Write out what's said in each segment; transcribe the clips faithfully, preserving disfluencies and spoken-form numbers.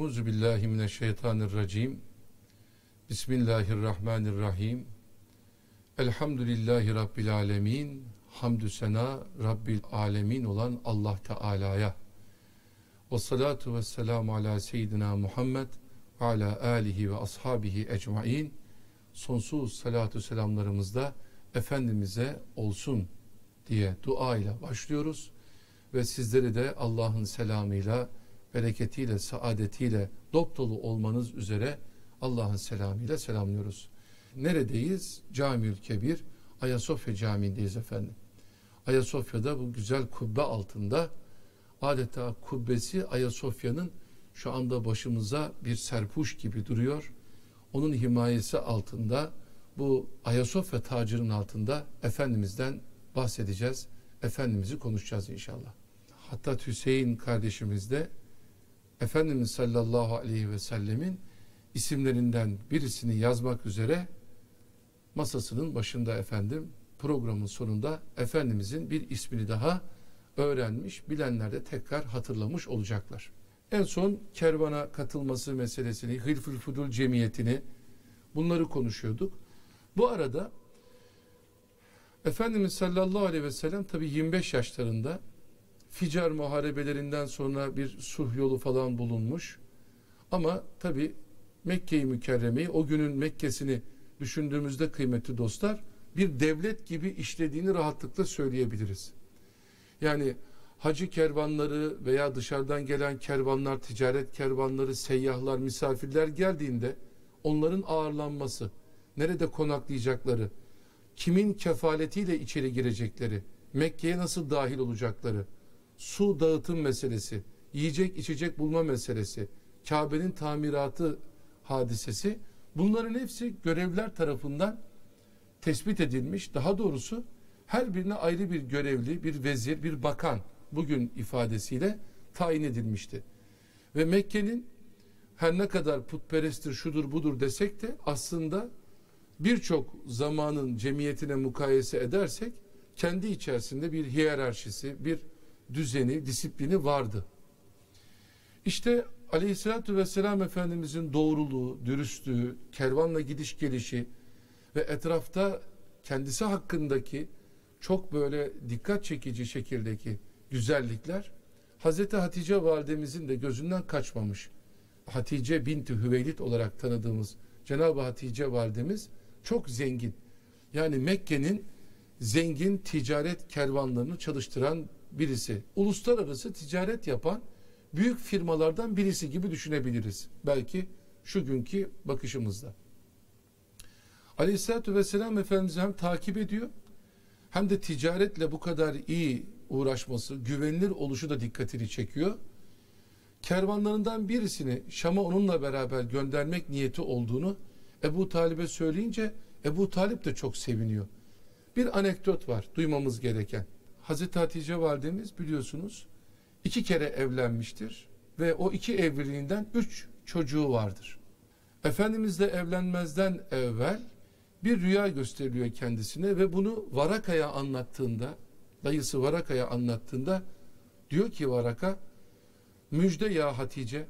Euzu billahi mineşşeytanirracim. Bismillahirrahmanirrahim. Elhamdülillahi Rabbil alemin. Hamdü sena Rabbil alemin olan Allah Teala'ya. Ve salatu ve selamu ala seyyidina Muhammed ve ala alihi ve ashabihi ecmain. Sonsuz salatu selamlarımızda Efendimiz'e olsun diye dua ile başlıyoruz. Ve sizleri de Allah'ın selamıyla, bereketiyle, saadetiyle dopdolu olmanız üzere Allah'ın selamıyla selamlıyoruz. Neredeyiz? Camiül Kebir, Ayasofya Camii'ndeyiz efendim. Ayasofya'da bu güzel kubbe altında, adeta kubbesi Ayasofya'nın şu anda başımıza bir serpuş gibi duruyor. Onun himayesi altında, bu Ayasofya tacının altında Efendimiz'den bahsedeceğiz. Efendimiz'i konuşacağız inşallah. Hatta Hüseyin kardeşimiz de Efendimiz sallallahu aleyhi ve sellemin isimlerinden birisini yazmak üzere masasının başında efendim, programın sonunda Efendimizin bir ismini daha öğrenmiş, bilenler de tekrar hatırlamış olacaklar. En son kervana katılması meselesini, Hilful Fudul Cemiyeti'ni, bunları konuşuyorduk. Bu arada Efendimiz sallallahu aleyhi ve sellem tabi yirmi beş yaşlarında Ficar muharebelerinden sonra bir sulh yolu falan bulunmuş. Ama tabi Mekke-i Mükerreme'yi, o günün Mekke'sini düşündüğümüzde kıymetli dostlar, bir devlet gibi işlediğini rahatlıkla söyleyebiliriz. Yani hacı kervanları veya dışarıdan gelen kervanlar, ticaret kervanları, seyyahlar, misafirler geldiğinde onların ağırlanması, nerede konaklayacakları, kimin kefaletiyle içeri girecekleri, Mekke'ye nasıl dahil olacakları, su dağıtım meselesi, yiyecek içecek bulma meselesi, Kabe'nin tamiratı hadisesi, bunların hepsi görevler tarafından tespit edilmiş. Daha doğrusu her birine ayrı bir görevli, bir vezir, bir bakan bugün ifadesiyle tayin edilmişti. Ve Mekke'nin her ne kadar putperesttir, şudur budur desek de aslında birçok zamanın cemiyetine mukayese edersek kendi içerisinde bir hiyerarşisi, bir düzeni, disiplini vardı. İşte Aleyhisselatü Vesselam Efendimizin doğruluğu, dürüstlüğü, kervanla gidiş gelişi ve etrafta kendisi hakkındaki çok böyle dikkat çekici şekildeki güzellikler Hazreti Hatice validemizin de gözünden kaçmamış. Hatice binti Hüveylid olarak tanıdığımız Cenab-ı Hatice validemiz çok zengin. Yani Mekke'nin zengin ticaret kervanlarını çalıştıran birisi. Uluslararası ticaret yapan büyük firmalardan birisi gibi düşünebiliriz. Belki şu günkü bakışımızda. Aleyhisselatü Vesselam Efendimiz'i hem takip ediyor, hem de ticaretle bu kadar iyi uğraşması, güvenilir oluşu da dikkatini çekiyor. Kervanlarından birisini Şam'a onunla beraber göndermek niyeti olduğunu Ebu Talib'e söyleyince Ebu Talip de çok seviniyor. Bir anekdot var duymamız gereken. Hazreti Hatice validemiz biliyorsunuz iki kere evlenmiştir ve o iki evliliğinden üç çocuğu vardır. Efendimizle evlenmezden evvel bir rüya gösteriliyor kendisine ve bunu Varaka'ya anlattığında, dayısı Varaka'ya anlattığında diyor ki Varaka, müjde ya Hatice,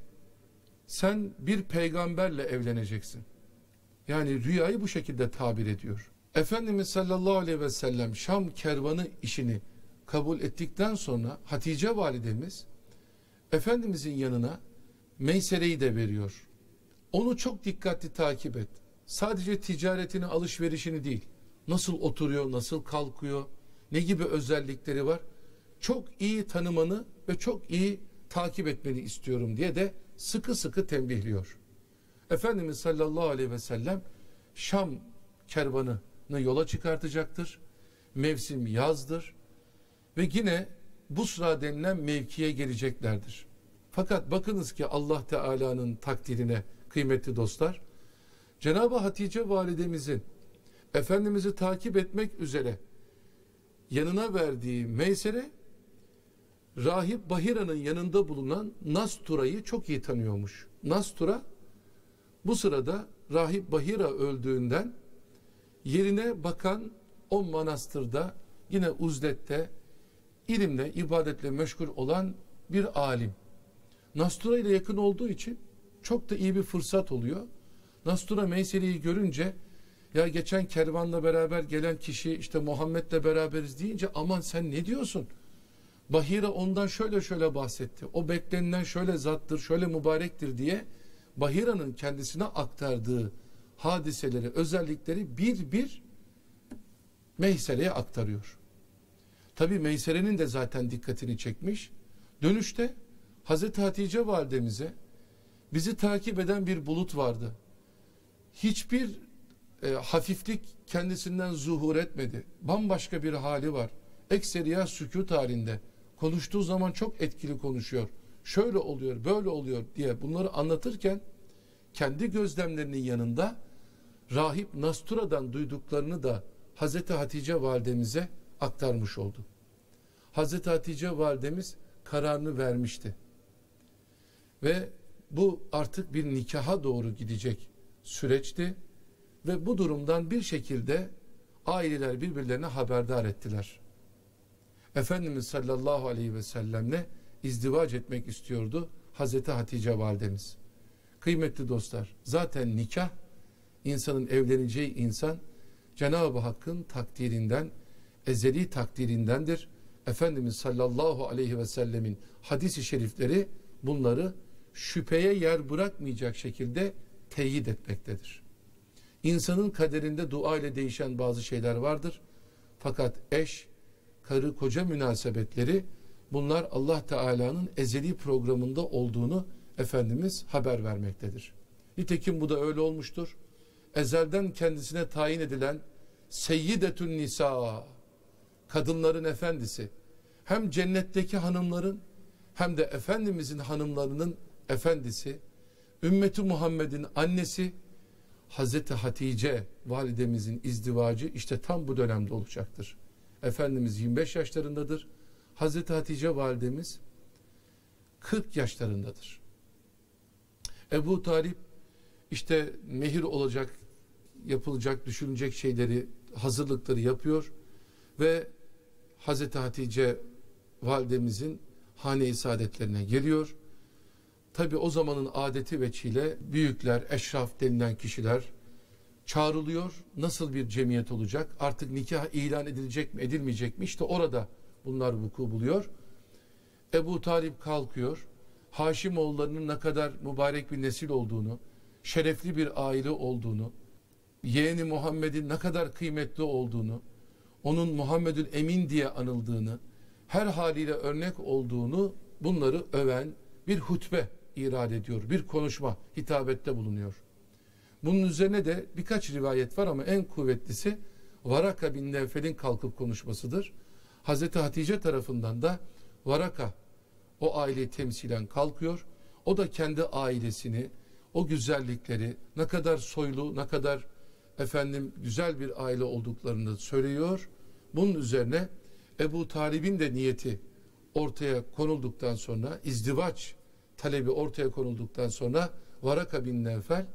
sen bir peygamberle evleneceksin. Yani rüyayı bu şekilde tabir ediyor. Efendimiz sallallahu aleyhi ve sellem Şam kervanı işini kabul ettikten sonra Hatice validemiz Efendimizin yanına Meysere'yi de veriyor. Onu çok dikkatli takip et. Sadece ticaretini, alışverişini değil, nasıl oturuyor, nasıl kalkıyor, ne gibi özellikleri var, çok iyi tanımanı ve çok iyi takip etmeni istiyorum diye de sıkı sıkı tembihliyor. Efendimiz sallallahu aleyhi ve sellem Şam kervanını yola çıkartacaktır. Mevsim yazdır ve yine Busra denilen mevkiye geleceklerdir. Fakat bakınız ki Allah Teala'nın takdirine kıymetli dostlar, Cenab-ı Hatice validemizin Efendimiz'i takip etmek üzere yanına verdiği Meysere, Rahip Bahira'nın yanında bulunan Nastura'yı çok iyi tanıyormuş. Nastura bu sırada Rahip Bahira öldüğünden yerine bakan o manastırda yine uzlette ilimle, ibadetle meşgul olan bir alim. Nastura ile yakın olduğu için çok da iyi bir fırsat oluyor. Nastura Meyseri'yi görünce, ya geçen kervanla beraber gelen kişi işte Muhammed'le beraberiz deyince, aman sen ne diyorsun? Bahira ondan şöyle şöyle bahsetti. O beklenilen şöyle zattır, şöyle mübarektir diye Bahira'nın kendisine aktardığı hadiseleri, özellikleri bir bir Meysere'ye aktarıyor. Tabi Meysere'nin de zaten dikkatini çekmiş. Dönüşte Hazreti Hatice validemize, bizi takip eden bir bulut vardı. Hiçbir e, hafiflik kendisinden zuhur etmedi. Bambaşka bir hali var. Ekseriya sükût halinde. Konuştuğu zaman çok etkili konuşuyor. Şöyle oluyor, böyle oluyor diye bunları anlatırken kendi gözlemlerinin yanında rahip Nastura'dan duyduklarını da Hazreti Hatice validemize aktarmış oldu. Hazreti Hatice validemiz kararını vermişti. Ve bu artık bir nikaha doğru gidecek süreçti. Ve bu durumdan bir şekilde aileler birbirlerine haberdar ettiler. Efendimiz sallallahu aleyhi ve sellemle izdivac etmek istiyordu Hazreti Hatice validemiz. Kıymetli dostlar, zaten nikah, insanın evleneceği insan Cenab-ı Hakk'ın takdirinden, ezeli takdirindendir. Efendimiz sallallahu aleyhi ve sellemin hadis-i şerifleri bunları şüpheye yer bırakmayacak şekilde teyit etmektedir. İnsanın kaderinde dua ile değişen bazı şeyler vardır. Fakat eş, karı koca münasebetleri, bunlar Allah Teala'nın ezeli programında olduğunu Efendimiz haber vermektedir. Nitekim bu da öyle olmuştur. Ezelden kendisine tayin edilen Seyyidetün Nisa, kadınların efendisi, hem cennetteki hanımların hem de Efendimizin hanımlarının efendisi, ümmeti Muhammed'in annesi Hazreti Hatice validemizin izdivacı işte tam bu dönemde olacaktır. Efendimiz yirmi beş yaşlarındadır. Hazreti Hatice validemiz kırk yaşlarındadır. Ebu Talip işte mehir olacak, yapılacak, düşünecek şeyleri, hazırlıkları yapıyor ve Hazreti Hatice validemizin hane-i saadetlerine geliyor. Tabi o zamanın adeti veçile büyükler, eşraf denilen kişiler çağrılıyor. Nasıl bir cemiyet olacak? Artık nikah ilan edilecek mi, edilmeyecek mi? İşte orada bunlar vuku buluyor. Ebu Talip kalkıyor. Haşimoğullarının ne kadar mübarek bir nesil olduğunu, şerefli bir aile olduğunu, yeğeni Muhammed'in ne kadar kıymetli olduğunu, onun Muhammedül Emin diye anıldığını, her haliyle örnek olduğunu, bunları öven bir hutbe irad ediyor. Bir konuşma, hitabette bulunuyor. Bunun üzerine de birkaç rivayet var ama en kuvvetlisi Varaka bin Nevfel'in kalkıp konuşmasıdır. Hazreti Hatice tarafından da Varaka o aileyi temsilen kalkıyor. O da kendi ailesini, o güzellikleri, ne kadar soylu, ne kadar efendim güzel bir aile olduklarını söylüyor. Bunun üzerine Ebu Talib'in de niyeti ortaya konulduktan sonra, izdivaç talebi ortaya konulduktan sonra Varaka bin Nevfel,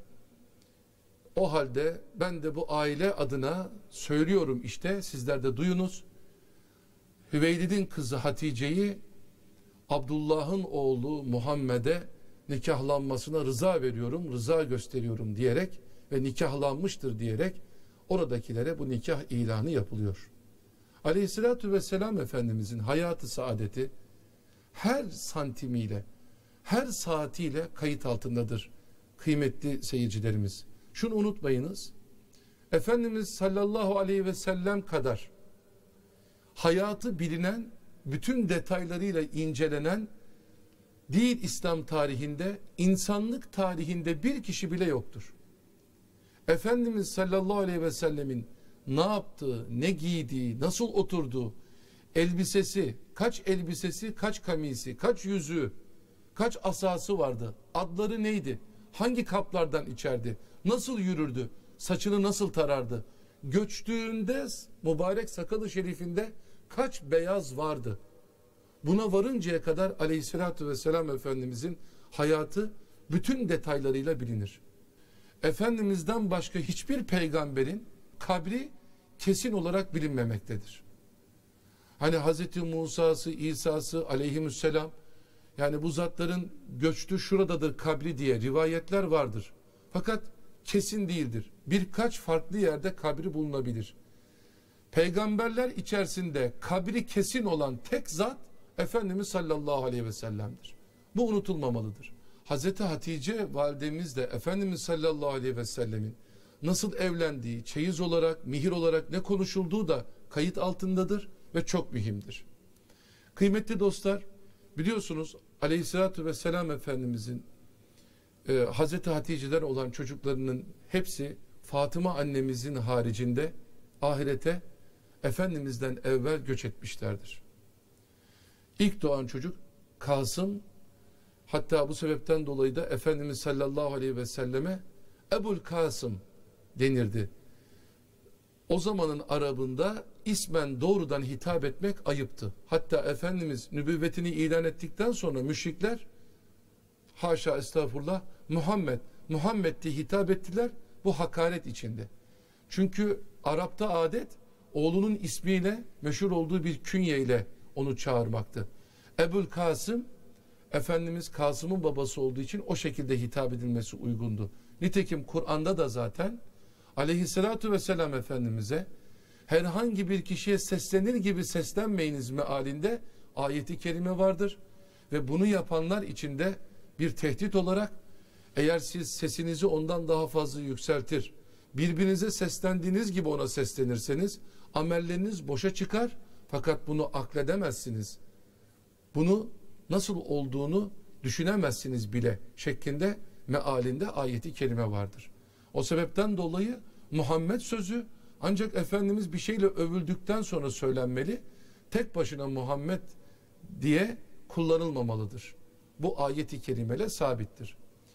o halde ben de bu aile adına söylüyorum, işte sizler de duyunuz. Hüveylid'in kızı Hatice'yi Abdullah'ın oğlu Muhammed'e nikahlanmasına rıza veriyorum, rıza gösteriyorum diyerek ve nikahlanmıştır diyerek oradakilere bu nikah ilanı yapılıyor. Aleyhissalatü vesselam Efendimizin hayatı saadeti her santimiyle, her saatiyle kayıt altındadır kıymetli seyircilerimiz. Şunu unutmayınız, Efendimiz sallallahu aleyhi ve sellem kadar hayatı bilinen, bütün detaylarıyla incelenen değil İslam tarihinde, insanlık tarihinde bir kişi bile yoktur. Efendimiz sallallahu aleyhi ve sellemin ne yaptığı, ne giydiği, nasıl oturduğu, elbisesi, kaç elbisesi, kaç kamisi, kaç yüzüğü, kaç asası vardı, adları neydi, hangi kaplardan içerdi, nasıl yürürdü, saçını nasıl tarardı, göçtüğünde mübarek sakalı şerifinde kaç beyaz vardı. Buna varıncaya kadar aleyhissalatü vesselam Efendimizin hayatı bütün detaylarıyla bilinir. Efendimizden başka hiçbir peygamberin kabri kesin olarak bilinmemektedir. Hani Hazreti Musa'sı, İsa'sı aleyhisselam Yani bu zatların göçtü şuradadır kabri diye rivayetler vardır. Fakat kesin değildir. Birkaç farklı yerde kabri bulunabilir. Peygamberler içerisinde kabri kesin olan tek zat Efendimiz sallallahu aleyhi ve sellem'dir. Bu unutulmamalıdır. Hazreti Hatice validemiz de Efendimiz sallallahu aleyhi ve sellemin nasıl evlendiği, çeyiz olarak, mihir olarak ne konuşulduğu da kayıt altındadır ve çok mühimdir. Kıymetli dostlar, biliyorsunuz aleyhissalatü vesselam Efendimizin e, Hazreti Hatice'den olan çocuklarının hepsi Fatıma annemizin haricinde ahirete Efendimiz'den evvel göç etmişlerdir. İlk doğan çocuk Kasım, hatta bu sebepten dolayı da Efendimiz sallallahu aleyhi ve selleme Ebul Kasım denirdi. O zamanın Arabında ismen doğrudan hitap etmek ayıptı. Hatta Efendimiz nübüvvetini ilan ettikten sonra müşrikler haşa estağfurullah Muhammed, Muhammed diye hitap ettiler. Bu hakaret içinde. Çünkü Arap'ta adet oğlunun ismiyle meşhur olduğu bir künyeyle onu çağırmaktı. Ebul Kasım, Efendimiz Kasım'ın babası olduğu için o şekilde hitap edilmesi uygundu. Nitekim Kur'an'da da zaten aleyhissalatu vesselam Efendimiz'e herhangi bir kişiye seslenir gibi seslenmeyiniz mealinde ayeti kerime vardır. Ve bunu yapanlar için de bir tehdit olarak eğer siz sesinizi ondan daha fazla yükseltir, birbirinize seslendiğiniz gibi ona seslenirseniz amelleriniz boşa çıkar fakat bunu akledemezsiniz. Bunu nasıl olduğunu düşünemezsiniz bile şeklinde mealinde ayeti kerime vardır. O sebepten dolayı Muhammed sözü ancak Efendimiz bir şeyle övüldükten sonra söylenmeli. Tek başına Muhammed diye kullanılmamalıdır. Bu ayeti kerimeyle sabittir.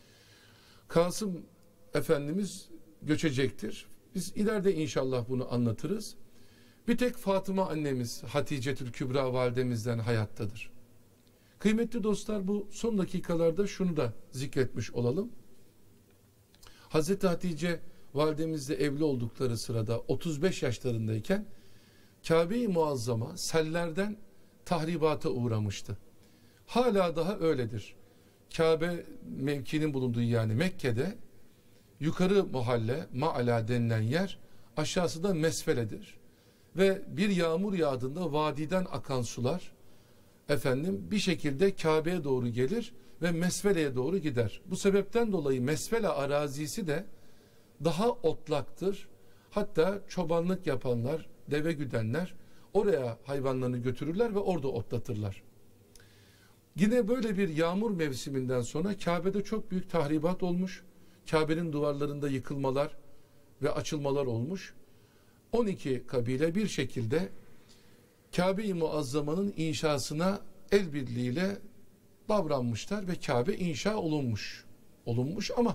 Kasım Efendimiz göçecektir. Biz ileride inşallah bunu anlatırız. Bir tek Fatıma annemiz Haticetül Kübra validemizden hayattadır. Kıymetli dostlar, bu son dakikalarda şunu da zikretmiş olalım. Hazreti Hatice validemizle evli oldukları sırada otuz beş yaşlarındayken Kabe-i Muazzama sellerden tahribata uğramıştı. Hala daha öyledir. Kabe mevkinin bulunduğu yani Mekke'de yukarı mahalle, Ma'ala denilen yer, aşağısı da Mesfele'dir. Ve bir yağmur yağdığında vadiden akan sular efendim bir şekilde Kabe'ye doğru gelir ve Mesfele'ye doğru gider. Bu sebepten dolayı Mesfele arazisi de daha otlaktır. Hatta çobanlık yapanlar, deve güdenler oraya hayvanlarını götürürler ve orada otlatırlar. Yine böyle bir yağmur mevsiminden sonra Kabe'de çok büyük tahribat olmuş. Kabe'nin duvarlarında yıkılmalar ve açılmalar olmuş. on iki kabile bir şekilde Kabe-i Muazzama'nın inşasına el birliğiyle davranmışlar ve Kabe inşa olunmuş. Olunmuş ama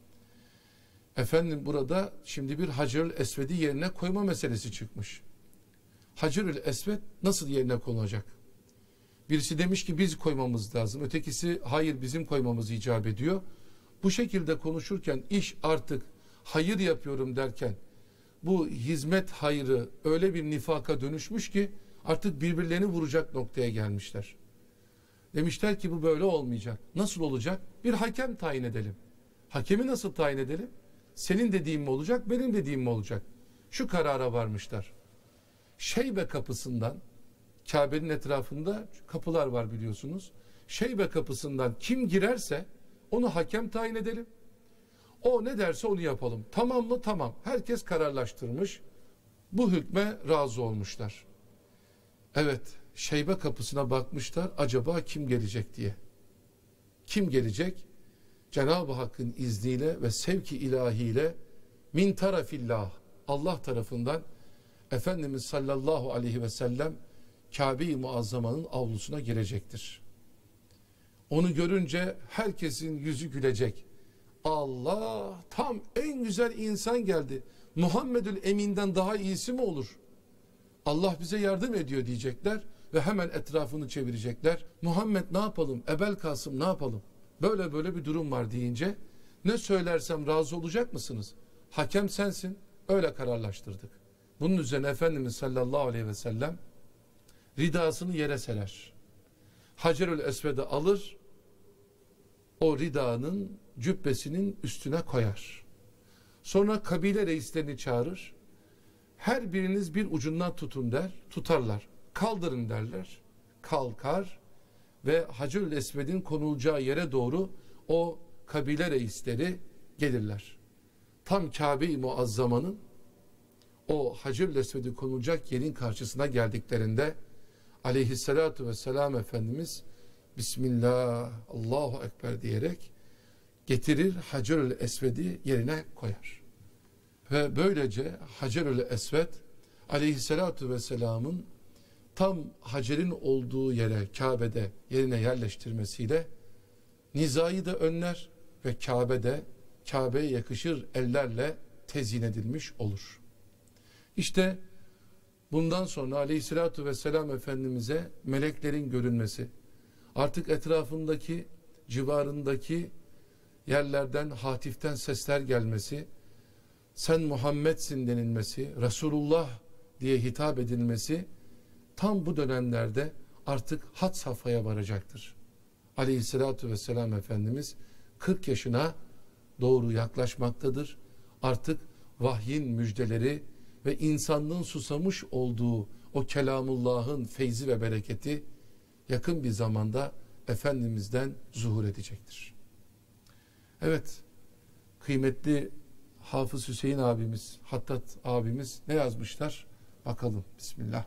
efendim burada şimdi bir Hacerül Esved'i yerine koyma meselesi çıkmış. Hacerül Esved nasıl yerine konulacak? Birisi demiş ki biz koymamız lazım. Ötekisi hayır bizim koymamız icap ediyor. Bu şekilde konuşurken iş artık hayır yapıyorum derken bu hizmet hayrı öyle bir nifaka dönüşmüş ki artık birbirlerini vuracak noktaya gelmişler. Demişler ki bu böyle olmayacak. Nasıl olacak? Bir hakem tayin edelim. Hakemi nasıl tayin edelim? Senin dediğin mi olacak, benim dediğim mi olacak? Şu karara varmışlar. Şeybe kapısından, Kabe'nin etrafında kapılar var biliyorsunuz. Şeybe kapısından kim girerse onu hakem tayin edelim. O ne derse onu yapalım. Tamam mı? Tamam. Herkes kararlaştırmış. Bu hükme razı olmuşlar. Evet, Şeybe kapısına bakmışlar. Acaba kim gelecek diye. Kim gelecek? Cenab-ı Hakk'ın izniyle ve sevki ilahiyle min tarafillah, Allah tarafından Efendimiz sallallahu aleyhi ve sellem Kabe-i Muazzama'nın avlusuna girecektir. Onu görünce herkesin yüzü gülecek. Allah, tam en güzel insan geldi. Muhammedül Emin'den daha iyisi mi olur? Allah bize yardım ediyor diyecekler ve hemen etrafını çevirecekler. Muhammed ne yapalım? Ebel Kasım ne yapalım? Böyle böyle bir durum var deyince ne söylersem razı olacak mısınız? Hakem sensin. Öyle kararlaştırdık. Bunun üzerine Efendimiz sallallahu aleyhi ve sellem ridasını yere serer. Hacerül Esved'i alır, o ridanın, cübbesinin üstüne koyar. Sonra kabile reislerini çağırır. Her biriniz bir ucundan tutun der, tutarlar. Kaldırın derler. Kalkar ve Hacerül Esved'in konulacağı yere doğru o kabile reisleri gelirler. Tam Kabe-i Muazzama'nın o Hacerül Esved'in konulacak yerin karşısına geldiklerinde aleyhissalatu vesselam Efendimiz Bismillah, Allahu Ekber diyerek getirir Hacerül Esved'i yerine koyar. Ve böylece Hacerül Esved aleyhissalatu vesselamın tam Hacer'in olduğu yere, Kabe'de yerine yerleştirmesiyle nizayı da önler ve Kabe'de Kabe'ye yakışır ellerle tezyin edilmiş olur. İşte bundan sonra aleyhissalatu vesselam Efendimiz'e meleklerin görünmesi, artık etrafındaki, civarındaki yerlerden, hatiften sesler gelmesi, sen Muhammed'sin denilmesi, Resulullah diye hitap edilmesi tam bu dönemlerde artık had safhaya varacaktır. Aleyhissalatu vesselam Efendimiz kırk yaşına doğru yaklaşmaktadır. Artık vahyin müjdeleri ve insanlığın susamış olduğu o kelamullahın feyzi ve bereketi yakın bir zamanda Efendimiz'den zuhur edecektir. Evet, kıymetli Hafız Hüseyin abimiz, Hattat abimiz ne yazmışlar? Bakalım, Bismillah.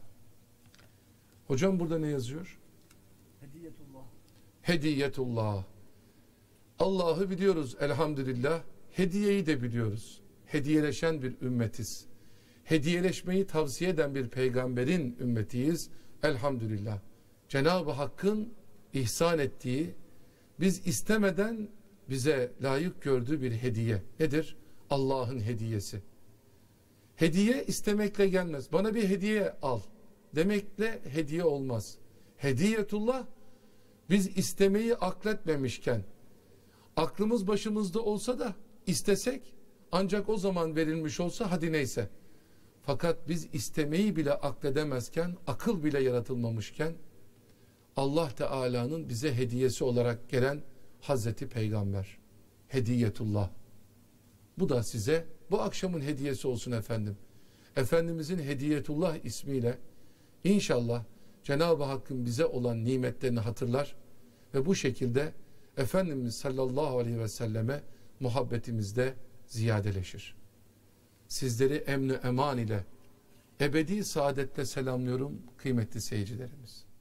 Hocam burada ne yazıyor? Hediyetullah. Hediyetullah. Allah'ı biliyoruz elhamdülillah. Hediyeyi de biliyoruz. Hediyeleşen bir ümmetiz. Hediyeleşmeyi tavsiye eden bir peygamberin ümmetiyiz elhamdülillah. Cenab-ı Hakk'ın ihsan ettiği, biz istemeden bize layık gördüğü bir hediye. Nedir? Allah'ın hediyesi. Hediye istemekle gelmez. Bana bir hediye al demekle hediye olmaz. Hediyetullah, biz istemeyi akletmemişken, aklımız başımızda olsa da istesek, ancak o zaman verilmiş olsa hadi neyse. Fakat biz istemeyi bile akledemezken, akıl bile yaratılmamışken, Allah Teala'nın bize hediyesi olarak gelen Hazreti Peygamber. Hediyetullah. Bu da size bu akşamın hediyesi olsun efendim. Efendimizin Hediyetullah ismiyle inşallah Cenab-ı Hakk'ın bize olan nimetlerini hatırlar ve bu şekilde Efendimiz sallallahu aleyhi ve selleme muhabbetimizde ziyadeleşir. Sizleri emn-i eman ile ebedi saadetle selamlıyorum kıymetli seyircilerimiz.